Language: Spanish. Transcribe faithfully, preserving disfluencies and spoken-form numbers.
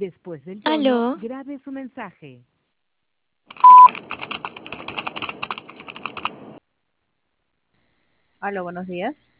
Después del tono, Aló, grabe su mensaje. Hola, buenos días.